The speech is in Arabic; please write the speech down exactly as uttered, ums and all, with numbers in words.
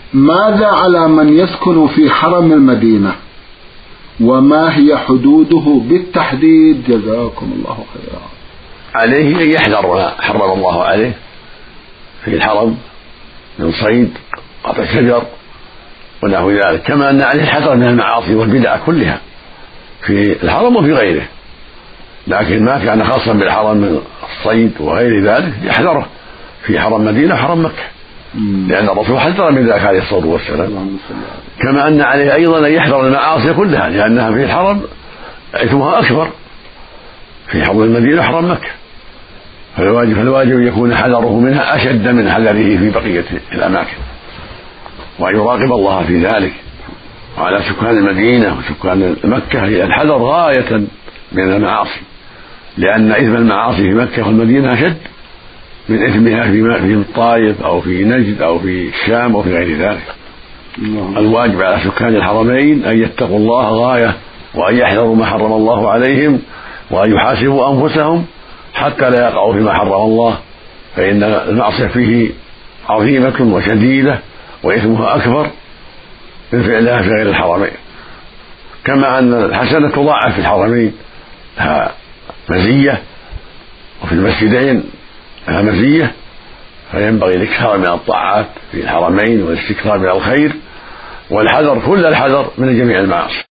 ماذا على من يسكن في حرم المدينة وما هي حدوده بالتحديد؟ جزاكم الله خيرا. عليه أن يحذر ما حرم الله عليه في الحرم من صيد قطع شجر ونحو ذلك، كما أن عليه الحذر من المعاصي والبدع كلها في الحرم وفي غيره، لكن ما كان خاصا بالحرم من الصيد وغير ذلك يحذره في حرم مدينة وحرم مكة، لأن الرسول حذر من ذلك عليه الصلاة والسلام. كما أن عليه أيضا أن يحذر المعاصي كلها، لأنها في الحرم إثمها أكبر في حرم المدينة وحرم مكة، فالواجب فالواجب أن يكون حذره منها أشد من حذره في بقية الأماكن، وأن يراقب الله في ذلك. وعلى سكان المدينة وسكان مكة الحذر غاية من المعاصي، لأن إثم المعاصي في مكة والمدينة أشد من إثمها في الطائف أو في نجد أو في الشام أو في غير ذلك. الواجب على سكان الحرمين أن يتقوا الله غاية، وأن يحذروا ما حرم الله عليهم، وأن يحاسبوا أنفسهم حتى لا يقعوا فيما حرم الله، فإن المعصية فيه عظيمة وشديدة وإثمها أكبر من فعلها في غير الحرمين. كما أن الحسنة تضاعف في الحرمين لها مزية وفي المسجدين لها مزية، فينبغي الاكثار من الطاعات في الحرمين والاستكثار من الخير والحذر كل الحذر من جميع المعاصي.